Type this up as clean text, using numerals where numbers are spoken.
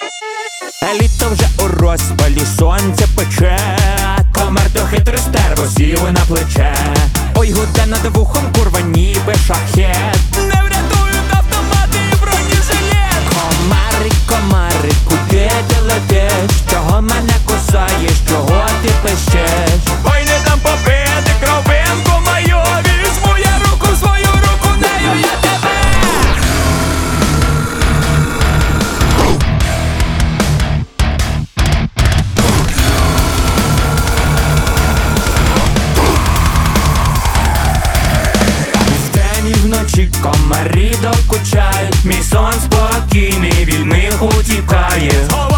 Літо вже у розпалі, сонце пече, комар то хитро стерво сіли на плече. Ой, гуде над вухом, курва, ніби шахет. Не врятують автомати і бронежилет. Комари, комари, куди ти летиш? Чого мене кусаєш, чого ти пищеш? Ой, не дам побити кровинку мою. Візьму я руку в свою руку, нею я тебе. Вдень і вночі комарі докучають. Мій сон спокійний від них утікає.